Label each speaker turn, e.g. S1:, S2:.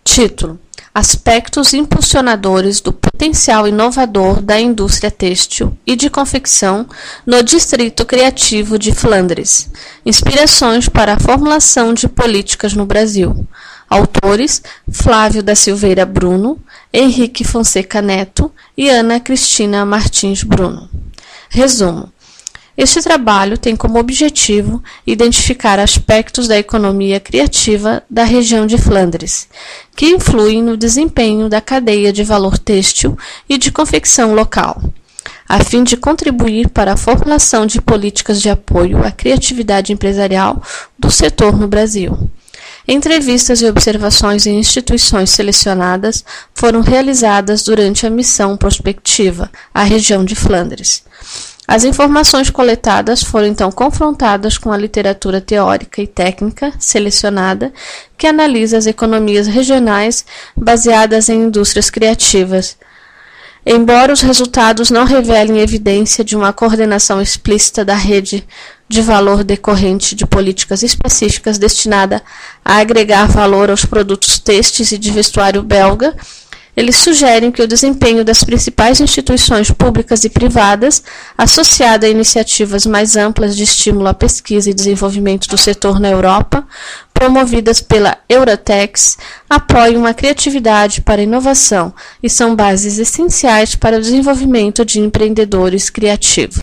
S1: Título: Aspectos impulsionadores do potencial inovador da indústria têxtil e de confecção no Distrito Criativo de Flandres. Inspirações para a formulação de políticas no Brasil. Autores: Flávio da Silveira Bruno, Henrique Fonseca Neto e Ana Cristina Martins Bruno. Resumo: este trabalho tem como objetivo identificar aspectos da economia criativa da região de Flandres, que influem no desempenho da cadeia de valor têxtil e de confecção local, a fim de contribuir para a formulação de políticas de apoio à criatividade empresarial do setor no Brasil. Entrevistas e observações em instituições selecionadas foram realizadas durante a missão prospectiva à região de Flandres. As informações coletadas foram então confrontadas com a literatura teórica e técnica selecionada, que analisa as economias regionais baseadas em indústrias criativas. Embora os resultados não revelem evidência de uma coordenação explícita da rede de valor decorrente de políticas específicas destinada a agregar valor aos produtos têxteis e de vestuário belga, eles sugerem que o desempenho das principais instituições públicas e privadas, associado a iniciativas mais amplas de estímulo à pesquisa e desenvolvimento do setor na Europa, promovidas pela Euratex, apoiam a criatividade para a inovação e são bases essenciais para o desenvolvimento de empreendedores criativos.